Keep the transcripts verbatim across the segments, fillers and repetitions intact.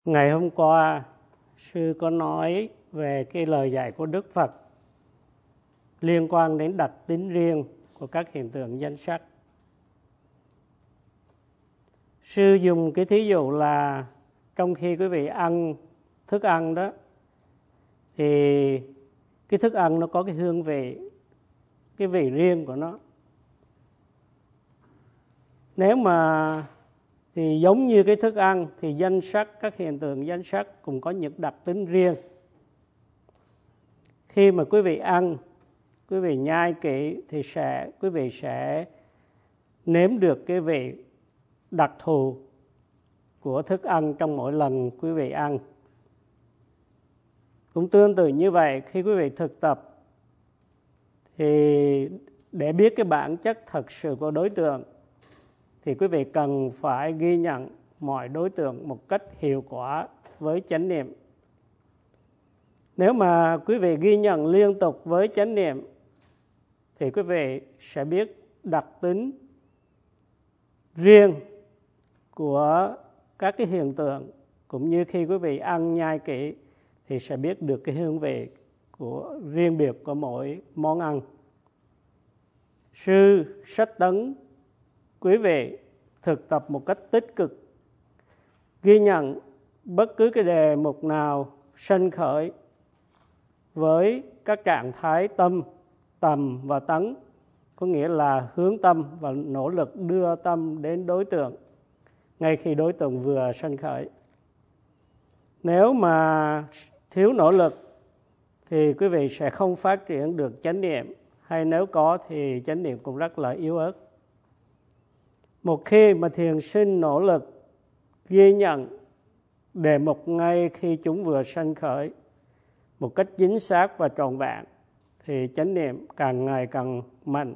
Ngày hôm qua, sư có nói về cái lời dạy của Đức Phật liên quan đến đặc tính riêng của các hiện tượng danh sắc. Sư dùng cái thí dụ là trong khi quý vị ăn thức ăn đó, thì cái thức ăn nó có cái hương vị, cái vị riêng của nó. Nếu mà thì giống như cái thức ăn thì danh sắc, các hiện tượng danh sắc cũng có những đặc tính riêng. Khi mà quý vị ăn, quý vị nhai kỹ thì sẽ quý vị sẽ nếm được cái vị đặc thù của thức ăn trong mỗi lần quý vị ăn. Cũng tương tự như vậy, khi quý vị thực tập thì để biết cái bản chất thật sự của đối tượng thì quý vị cần phải ghi nhận mọi đối tượng một cách hiệu quả với chánh niệm. Nếu mà quý vị ghi nhận liên tục với chánh niệm thì quý vị sẽ biết đặc tính riêng của các cái hiện tượng, cũng như khi quý vị ăn nhai kỹ thì sẽ biết được cái hương vị của riêng biệt của mỗi món ăn. Sư sách tấn quý vị thực tập một cách tích cực, ghi nhận bất cứ cái đề mục nào sanh khởi với các trạng thái tâm, tầm và tấn, có nghĩa là hướng tâm và nỗ lực đưa tâm đến đối tượng ngay khi đối tượng vừa sanh khởi. Nếu mà thiếu nỗ lực thì quý vị sẽ không phát triển được chánh niệm, hay nếu có thì chánh niệm cũng rất là yếu ớt. Một khi mà thiền sinh nỗ lực ghi nhận đề mục ngay khi chúng vừa sanh khởi một cách chính xác và trọn vẹn thì chánh niệm càng ngày càng mạnh.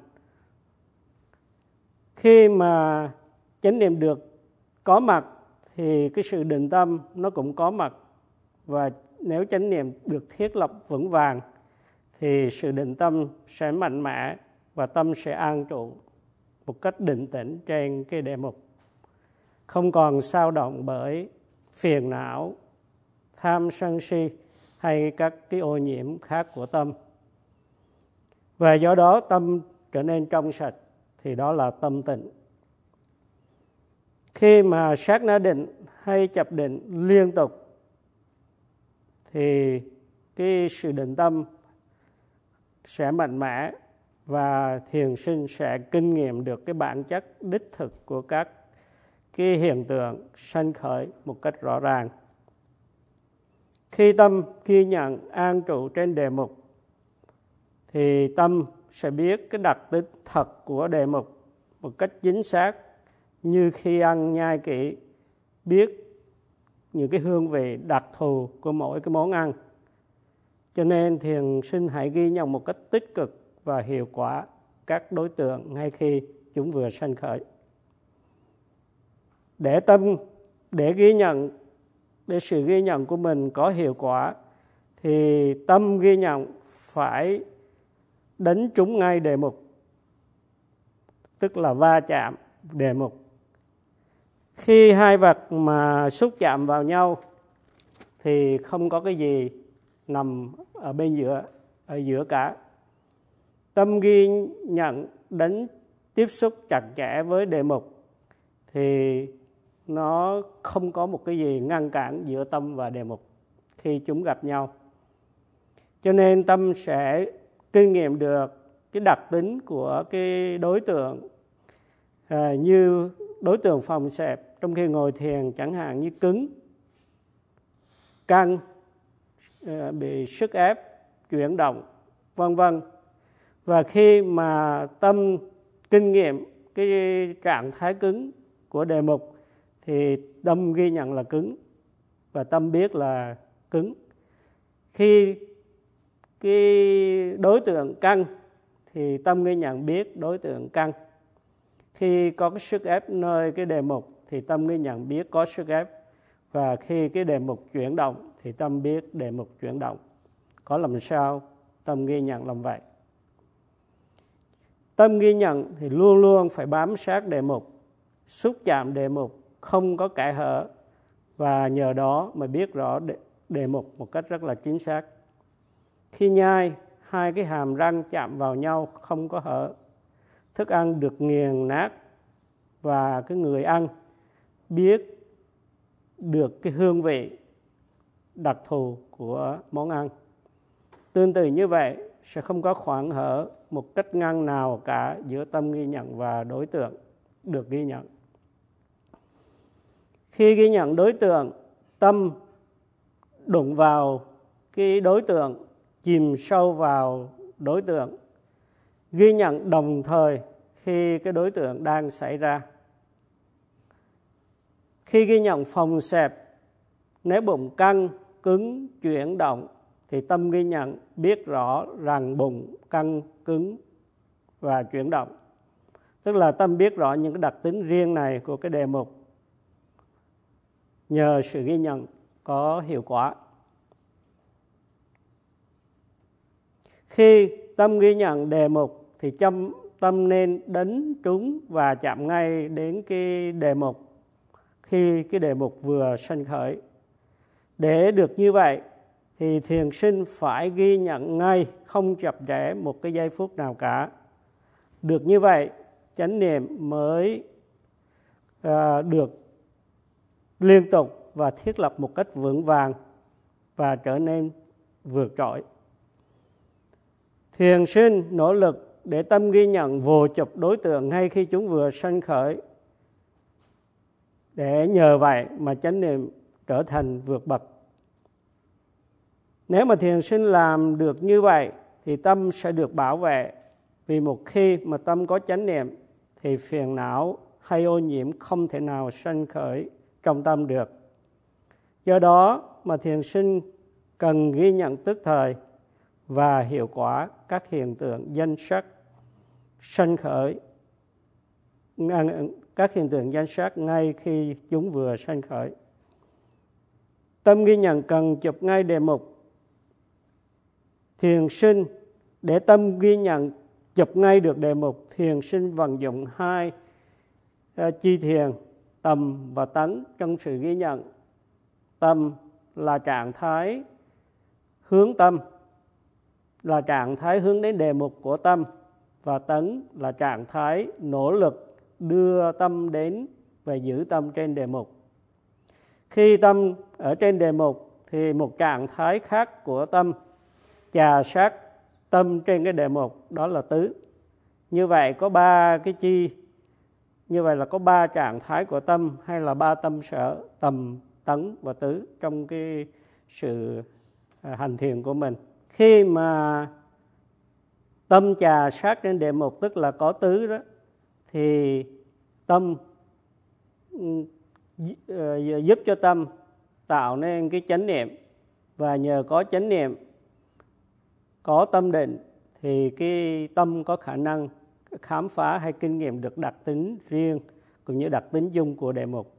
Khi mà chánh niệm được có mặt thì cái sự định tâm nó cũng có mặt, và nếu chánh niệm được thiết lập vững vàng thì sự định tâm sẽ mạnh mẽ và tâm sẽ an trụ một cách định tĩnh trên cái đề mục, không còn xao động bởi phiền não, tham sân si hay các cái ô nhiễm khác của tâm. Và do đó tâm trở nên trong sạch thì đó là tâm tịnh. Khi mà sát na định hay chập định liên tục thì cái sự định tâm sẽ mạnh mẽ và thiền sinh sẽ kinh nghiệm được cái bản chất đích thực của các cái hiện tượng sanh khởi một cách rõ ràng. Khi tâm ghi nhận an trụ trên đề mục thì tâm sẽ biết cái đặc tính thật của đề mục một cách chính xác, như khi ăn nhai kỹ biết những cái hương vị đặc thù của mỗi cái món ăn. Cho nên thiền sinh hãy ghi nhận một cách tích cực và hiệu quả các đối tượng ngay khi chúng vừa sanh khởi. Để tâm, để ghi nhận, để sự ghi nhận của mình có hiệu quả thì tâm ghi nhận phải đánh trúng ngay đề mục, tức là va chạm đề mục. Khi hai vật mà xúc chạm vào nhau thì không có cái gì nằm ở bên giữa, ở giữa cả. Tâm ghi nhận đánh tiếp xúc chặt chẽ với đề mục thì nó không có một cái gì ngăn cản giữa tâm và đề mục khi chúng gặp nhau. Cho nên tâm sẽ kinh nghiệm được cái đặc tính của cái đối tượng, à, như đối tượng phòng xẹp trong khi ngồi thiền, chẳng hạn như cứng, căng, à, bị sức ép, chuyển động, vân vân. Và khi mà tâm kinh nghiệm cái trạng thái cứng của đề mục thì tâm ghi nhận là cứng và tâm biết là cứng. Khi cái đối tượng căng thì tâm ghi nhận biết đối tượng căng. Khi có cái sức ép nơi cái đề mục thì tâm ghi nhận biết có sức ép. Và khi cái đề mục chuyển động thì tâm biết đề mục chuyển động. Có làm sao tâm ghi nhận làm vậy. Tâm ghi nhận thì luôn luôn phải bám sát đề mục, xúc chạm đề mục, không có kẽ hở và nhờ đó mà biết rõ đề, đề mục một cách rất là chính xác. Khi nhai, hai cái hàm răng chạm vào nhau không có hở. Thức ăn được nghiền nát và cái người ăn biết được cái hương vị đặc thù của món ăn. Tương tự như vậy, sẽ không có khoảng hở một cách ngăn nào cả giữa tâm ghi nhận và đối tượng được ghi nhận. Khi ghi nhận đối tượng, tâm đụng vào cái đối tượng, chìm sâu vào đối tượng, ghi nhận đồng thời khi cái đối tượng đang xảy ra. Khi ghi nhận phòng xẹp, nếu bụng căng, cứng, chuyển động, thì tâm ghi nhận biết rõ rằng bụng căng, cứng và chuyển động. Tức là tâm biết rõ những cái đặc tính riêng này của cái đề mục. Nhờ sự ghi nhận có hiệu quả. Khi tâm ghi nhận đề mục thì tâm, tâm nên đánh trúng và chạm ngay đến cái đề mục khi cái đề mục vừa sanh khởi. Để được như vậy thì thiền sinh phải ghi nhận ngay, không chập trễ một cái giây phút nào cả. Được như vậy, chánh niệm mới uh, được liên tục và thiết lập một cách vững vàng và trở nên vượt trội. Thiền sinh nỗ lực để tâm ghi nhận vô chụp đối tượng ngay khi chúng vừa sanh khởi, để nhờ vậy mà chánh niệm trở thành vượt bậc. Nếu mà thiền sinh làm được như vậy thì tâm sẽ được bảo vệ, vì một khi mà tâm có chánh niệm thì phiền não hay ô nhiễm không thể nào sanh khởi trong tâm được. Do đó mà thiền sinh cần ghi nhận tức thời và hiệu quả các hiện tượng danh sắc sanh khởi, các hiện tượng danh sắc ngay khi chúng vừa sanh khởi. Tâm ghi nhận cần chụp ngay đề mục. Thiền sinh để tâm ghi nhận chụp ngay được đề mục, thiền sinh vận dụng hai uh, chi thiền, tầm và tấn trong sự ghi nhận. Tầm là trạng thái hướng tâm, là trạng thái hướng đến đề mục của tâm, và tấn là trạng thái nỗ lực đưa tâm đến và giữ tâm trên đề mục. Khi tâm ở trên đề mục thì một trạng thái khác của tâm chà sát tâm trên cái đề mục, đó là tứ. Như vậy có ba cái chi, như vậy là có ba trạng thái của tâm, hay là ba tâm sở, tầm, tấn và tứ trong cái sự hành thiền của mình. Khi mà tâm chà sát trên đề mục, tức là có tứ đó, thì tâm giúp cho tâm tạo nên cái chánh niệm, và nhờ có chánh niệm, có tâm định thì cái tâm có khả năng khám phá hay kinh nghiệm được đặc tính riêng cũng như đặc tính chung của đề mục.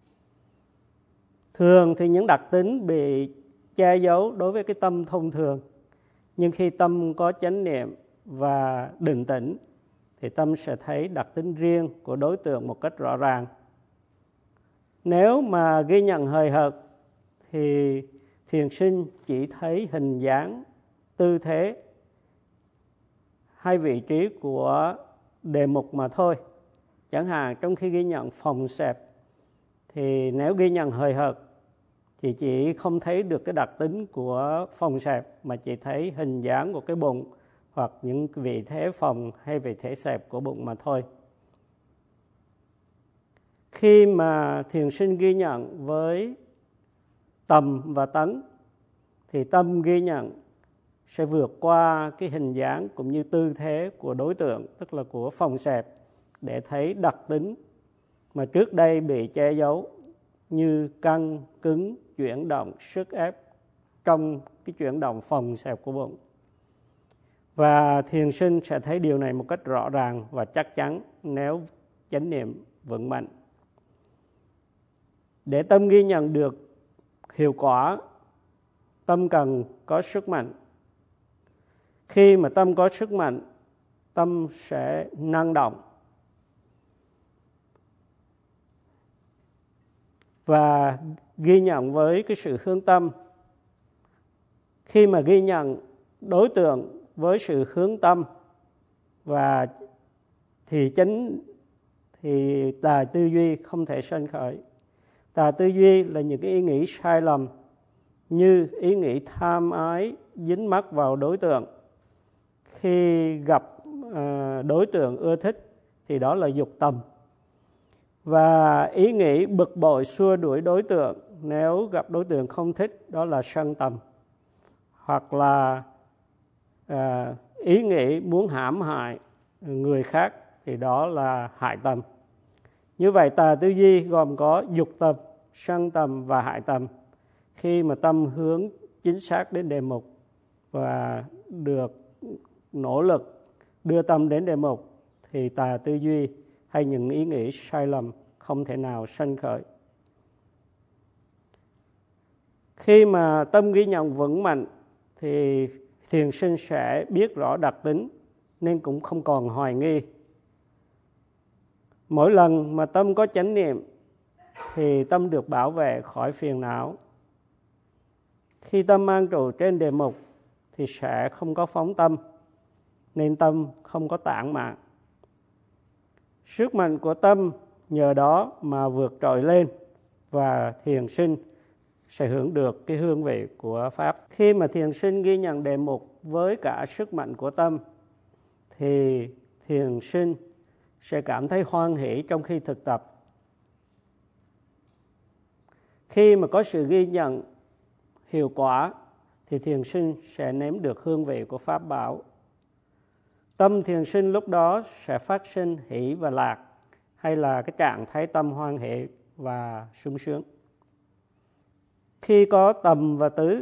Thường thì những đặc tính bị che giấu đối với cái tâm thông thường, nhưng khi tâm có chánh niệm và định tĩnh thì tâm sẽ thấy đặc tính riêng của đối tượng một cách rõ ràng. Nếu mà ghi nhận hời hợt thì thiền sinh chỉ thấy hình dáng, tư thế hay vị trí của đề mục mà thôi. Chẳng hạn trong khi ghi nhận phòng xẹp thì nếu ghi nhận hời hợt thì chỉ không thấy được cái đặc tính của phòng xẹp, mà chỉ thấy hình dáng của cái bụng hoặc những vị thế phòng hay vị thế xẹp của bụng mà thôi. Khi mà thiền sinh ghi nhận với tầm và tấn thì tâm ghi nhận sẽ vượt qua cái hình dáng cũng như tư thế của đối tượng, tức là của phòng xẹp, để thấy đặc tính mà trước đây bị che giấu như căng, cứng, chuyển động, sức ép trong cái chuyển động phòng xẹp của bụng. Và thiền sinh sẽ thấy điều này một cách rõ ràng và chắc chắn nếu chánh niệm vững mạnh. Để tâm ghi nhận được hiệu quả, tâm cần có sức mạnh. Khi mà tâm có sức mạnh, tâm sẽ năng động. Và ghi nhận với cái sự hướng tâm. Khi mà ghi nhận đối tượng với sự hướng tâm và thì chính thì tà tư duy không thể sanh khởi. Tà tư duy là những cái ý nghĩ sai lầm như ý nghĩ tham ái dính mắc vào đối tượng. Khi gặp uh, đối tượng ưa thích thì đó là dục tầm. Và ý nghĩ bực bội xua đuổi đối tượng nếu gặp đối tượng không thích, đó là sân tầm. Hoặc là uh, ý nghĩ muốn hãm hại người khác thì đó là hại tầm. Như vậy tà tư duy gồm có dục tầm, sân tầm và hại tầm. Khi mà tâm hướng chính xác đến đề mục và được nỗ lực đưa tâm đến đề mục thì tà tư duy hay những ý nghĩ sai lầm không thể nào sanh khởi. Khi mà tâm ghi nhận vững mạnh thì thiền sinh sẽ biết rõ đặc tính nên cũng không còn hoài nghi. Mỗi lần mà tâm có chánh niệm thì tâm được bảo vệ khỏi phiền não. Khi tâm an trụ trên đề mục thì sẽ không có phóng tâm, nên tâm không có tản mạn. Sức mạnh của tâm nhờ đó mà vượt trội lên và thiền sinh sẽ hưởng được cái hương vị của Pháp. Khi mà thiền sinh ghi nhận đề mục với cả sức mạnh của tâm thì thiền sinh sẽ cảm thấy hoan hỷ trong khi thực tập. Khi mà có sự ghi nhận hiệu quả thì thiền sinh sẽ nếm được hương vị của Pháp bảo. Tâm thiền sinh lúc đó sẽ phát sinh hỷ và lạc, hay là cái trạng thái tâm hoan hỷ và sung sướng. Khi có tầm và tứ,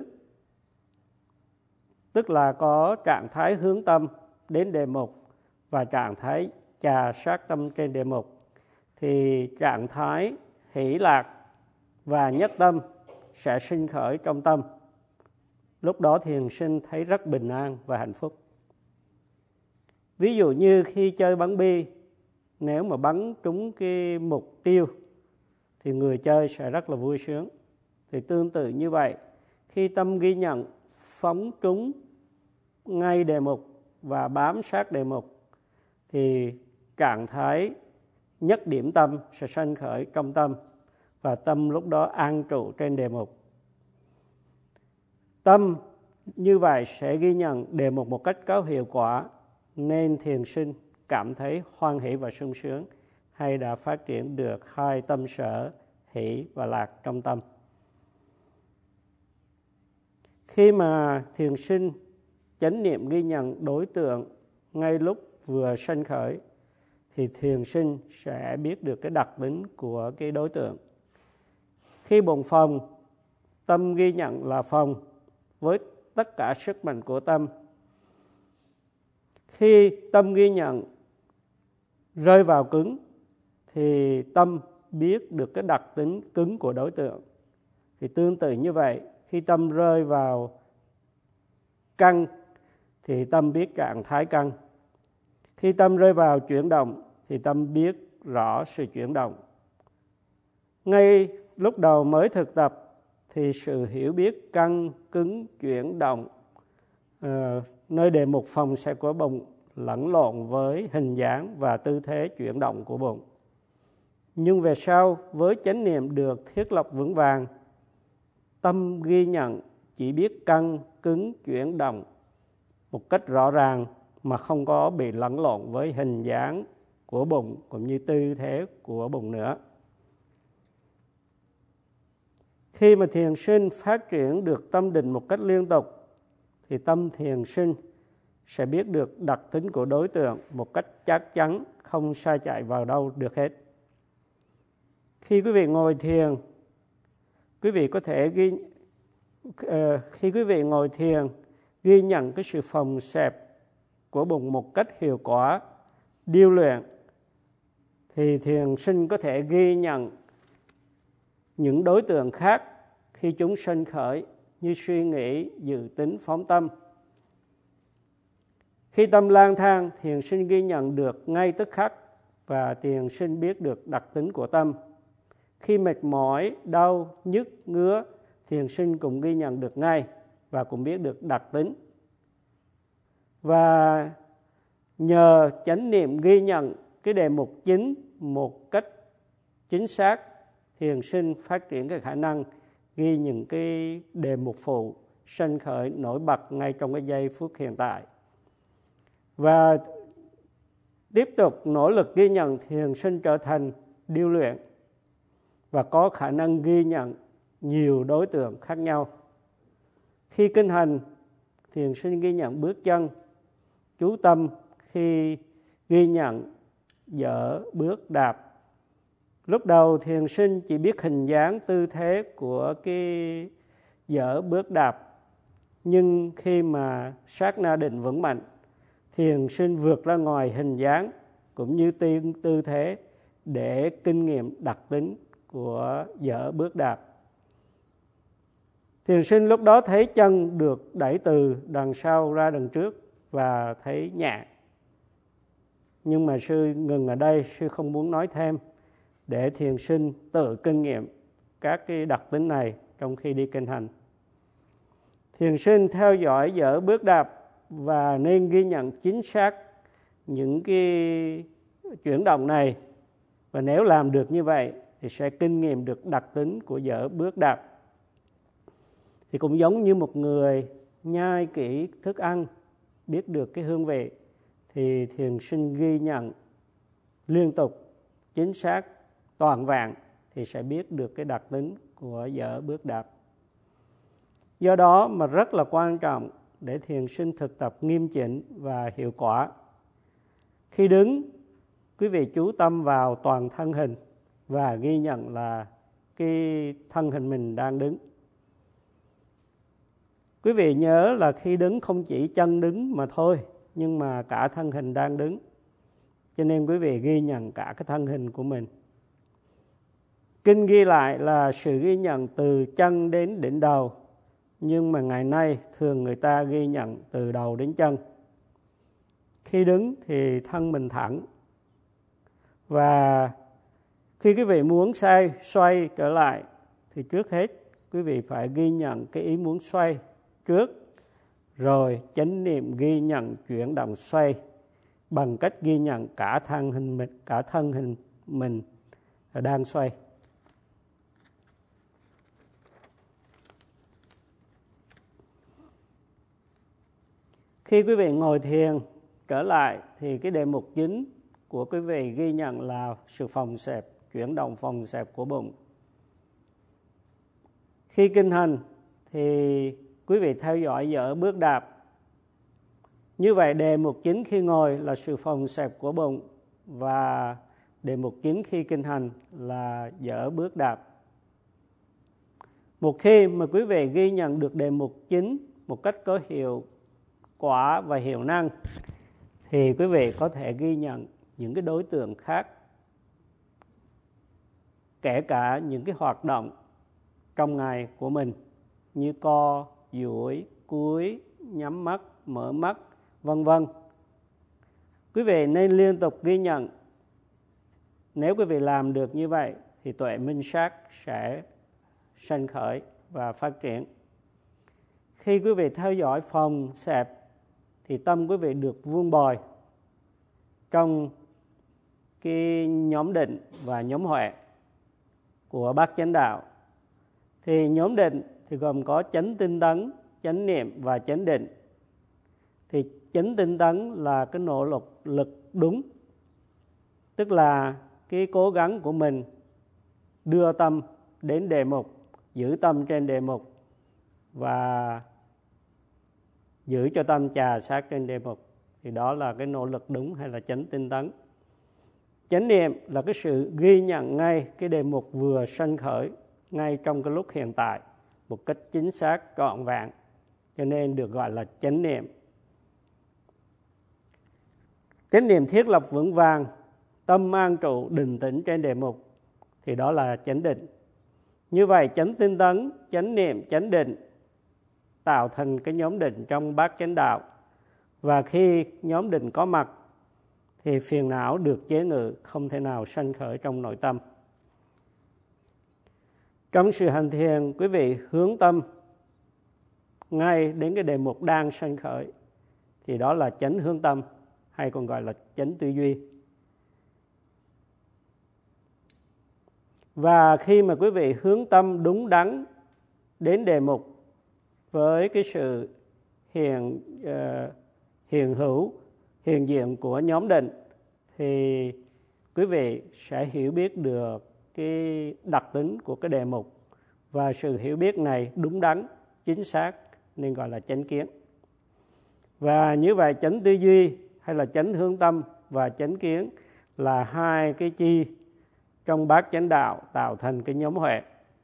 tức là có trạng thái hướng tâm đến đề mục và trạng thái chà sát tâm trên đề mục, thì trạng thái hỷ lạc và nhất tâm sẽ sinh khởi trong tâm. Lúc đó thiền sinh thấy rất bình an và hạnh phúc. Ví dụ như khi chơi bắn bi, nếu mà bắn trúng cái mục tiêu thì người chơi sẽ rất là vui sướng. Thì tương tự như vậy, khi tâm ghi nhận phóng trúng ngay đề mục và bám sát đề mục thì trạng thái nhất điểm tâm sẽ sanh khởi trong tâm và tâm lúc đó an trụ trên đề mục. Tâm như vậy sẽ ghi nhận đề mục một cách có hiệu quả nên thiền sinh cảm thấy hoan hỷ và sung sướng, hay đã phát triển được hai tâm sở hỷ và lạc trong tâm. Khi mà thiền sinh chánh niệm ghi nhận đối tượng ngay lúc vừa sanh khởi thì thiền sinh sẽ biết được cái đặc tính của cái đối tượng. Khi bồn phòng, tâm ghi nhận là phòng với tất cả sức mạnh của tâm. Khi tâm ghi nhận rơi vào cứng thì tâm biết được cái đặc tính cứng của đối tượng. Thì tương tự như vậy, khi tâm rơi vào căng thì tâm biết trạng thái căng. Khi tâm rơi vào chuyển động thì tâm biết rõ sự chuyển động. Ngay lúc đầu mới thực tập thì sự hiểu biết căng, cứng, chuyển động uh, nơi đề mục phòng xẹp của bụng lẫn lộn với hình dáng và tư thế chuyển động của bụng. Nhưng về sau, với chánh niệm được thiết lập vững vàng, tâm ghi nhận chỉ biết căng, cứng, chuyển động một cách rõ ràng mà không có bị lẫn lộn với hình dáng của bụng cũng như tư thế của bụng nữa. Khi mà thiền sinh phát triển được tâm định một cách liên tục thì tâm thiền sinh sẽ biết được đặc tính của đối tượng một cách chắc chắn, không sai chạy vào đâu được hết. Khi quý vị ngồi thiền, quý vị có thể ghi uh, khi quý vị ngồi thiền ghi nhận cái sự phồng xẹp của bụng một cách hiệu quả, điêu luyện, thì thiền sinh có thể ghi nhận những đối tượng khác khi chúng sanh khởi như suy nghĩ, dự tính, phóng tâm. Khi tâm lang thang, thiền sinh ghi nhận được ngay tức khắc và thiền sinh biết được đặc tính của tâm. Khi mệt mỏi, đau, nhức, ngứa, thiền sinh cũng ghi nhận được ngay và cũng biết được đặc tính. Và nhờ chánh niệm ghi nhận cái đề mục chính một cách chính xác, thiền sinh phát triển cái khả năng ghi những cái đề mục phụ sanh khởi nổi bật ngay trong cái giây phút hiện tại. Và tiếp tục nỗ lực ghi nhận, thiền sinh trở thành điêu luyện và có khả năng ghi nhận nhiều đối tượng khác nhau. Khi kinh hành, thiền sinh ghi nhận bước chân, chú tâm khi ghi nhận dở bước đạp. Lúc đầu thiền sinh chỉ biết hình dáng tư thế của cái dở bước đạp, nhưng khi mà sát na định vững mạnh, thiền sinh vượt ra ngoài hình dáng cũng như tư thế để kinh nghiệm đặc tính của dở bước đạp. Thiền sinh lúc đó thấy chân được đẩy từ đằng sau ra đằng trước và thấy nhẹ. Nhưng mà sư ngừng ở đây, sư không muốn nói thêm để thiền sinh tự kinh nghiệm các cái đặc tính này trong khi đi kinh hành. Thiền sinh theo dõi dở bước đạp và nên ghi nhận chính xác những cái chuyển động này. Và nếu làm được như vậy thì sẽ kinh nghiệm được đặc tính của dở bước đạp. Thì cũng giống như một người nhai kỹ thức ăn, biết được cái hương vị, thì thiền sinh ghi nhận liên tục, chính xác, toàn vẹn thì sẽ biết được cái đặc tính của dở bước đạp. Do đó mà rất là quan trọng để thiền sinh thực tập nghiêm chỉnh và hiệu quả. Khi đứng, quý vị chú tâm vào toàn thân hình và ghi nhận là cái thân hình mình đang đứng. Quý vị nhớ là khi đứng không chỉ chân đứng mà thôi, nhưng mà cả thân hình đang đứng. Cho nên quý vị ghi nhận cả cái thân hình của mình. Kinh ghi lại là sự ghi nhận từ chân đến đỉnh đầu, nhưng mà ngày nay thường người ta ghi nhận từ đầu đến chân. Khi đứng thì thân mình thẳng. Và khi quý vị muốn xoay, xoay trở lại thì trước hết quý vị phải ghi nhận cái ý muốn xoay trước, rồi chánh niệm ghi nhận chuyển động xoay bằng cách ghi nhận cả thân hình mình, cả thân hình mình đang xoay. Khi quý vị ngồi thiền trở lại thì cái đề mục chính của quý vị ghi nhận là sự phồng xẹp, chuyển động phồng xẹp của bụng. Khi kinh hành thì quý vị theo dõi dở bước đạp. Như vậy đề mục chính khi ngồi là sự phồng xẹp của bụng và đề mục chính khi kinh hành là dở bước đạp. Một khi mà quý vị ghi nhận được đề mục chính một cách có hiệu quả và hiệu năng thì quý vị có thể ghi nhận những cái đối tượng khác, kể cả những cái hoạt động trong ngày của mình như co, duỗi, cúi, nhắm mắt, mở mắt, vân vân. Quý vị nên liên tục ghi nhận. Nếu quý vị làm được như vậy thì tuệ minh sát sẽ sanh khởi và phát triển. Khi quý vị theo dõi phồng xẹp thì tâm quý vị được vuông bồi trong cái nhóm định và nhóm huệ của Bát Chánh Đạo. Thì nhóm định thì gồm có chánh tinh tấn, chánh niệm và chánh định. Thì chánh tinh tấn là cái nỗ lực lực đúng, tức là cái cố gắng của mình đưa tâm đến đề mục, giữ tâm trên đề mục và giữ cho tâm chà sát trên đề mục. Thì đó là cái nỗ lực đúng hay là chánh tinh tấn. Chánh niệm là cái sự ghi nhận ngay cái đề mục vừa sanh khởi ngay trong cái lúc hiện tại một cách chính xác, trọn vẹn, cho nên được gọi là chánh niệm. Chánh niệm thiết lập vững vàng, tâm an trụ định tĩnh trên đề mục thì đó là chánh định. Như vậy chánh tinh tấn, chánh niệm, chánh định tạo thành cái nhóm định trong Bát Chánh Đạo. Và khi nhóm định có mặt thì phiền não được chế ngự, không thể nào sanh khởi trong nội tâm. Trong sự hành thiền, quý vị hướng tâm ngay đến cái đề mục đang sanh khởi, thì đó là chánh hướng tâm, hay còn gọi là chánh tư duy. Và khi mà quý vị hướng tâm đúng đắn đến đề mục với cái sự hiện uh, hiện hữu, hiện diện của nhóm định, thì quý vị sẽ hiểu biết được cái đặc tính của cái đề mục, và sự hiểu biết này đúng đắn, chính xác nên gọi là chánh kiến. Và như vậy chánh tư duy hay là chánh hướng tâm và chánh kiến là hai cái chi trong bát chánh đạo tạo thành cái nhóm huệ.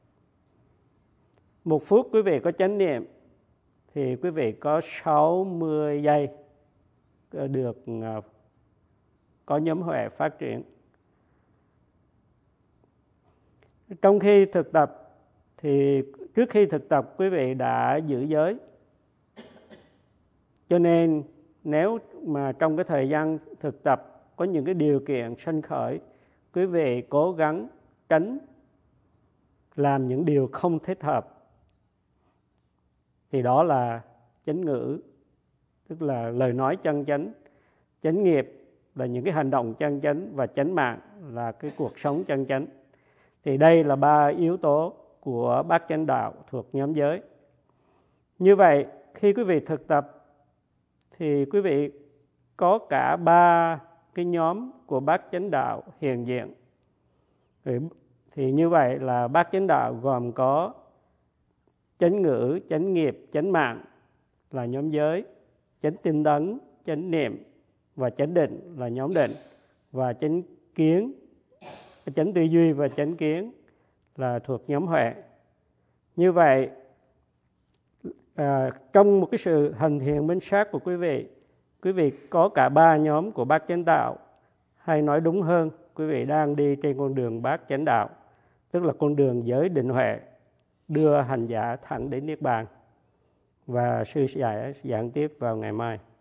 Một phút quý vị có chánh niệm thì quý vị có sáu mươi giây được có nhóm huệ phát triển. Trong khi thực tập thì trước khi thực tập quý vị đã giữ giới. Cho nên nếu mà trong cái thời gian thực tập có những cái điều kiện sanh khởi, quý vị cố gắng tránh làm những điều không thích hợp. Thì đó là chánh ngữ, tức là lời nói chân chánh. Chánh nghiệp là những cái hành động chân chánh, và chánh mạng là cái cuộc sống chân chánh. Thì đây là ba yếu tố của bát chánh đạo thuộc nhóm giới. Như vậy, khi quý vị thực tập thì quý vị có cả ba cái nhóm của bát chánh đạo hiện diện. Thì như vậy là bát chánh đạo gồm có chánh ngữ, chánh nghiệp, chánh mạng là nhóm giới, chánh tinh tấn, chánh niệm và chánh định là nhóm định, và chánh kiến, chánh tư duy và chánh kiến là thuộc nhóm huệ. Như vậy à, trong một cái sự hành thiền minh sát của quý vị, quý vị có cả ba nhóm của bát chánh đạo, hay nói đúng hơn, quý vị đang đi trên con đường bát chánh đạo, tức là con đường giới định huệ, đưa hành giả thẳng đến niết bàn. Và sư sẽ giảng tiếp vào ngày mai.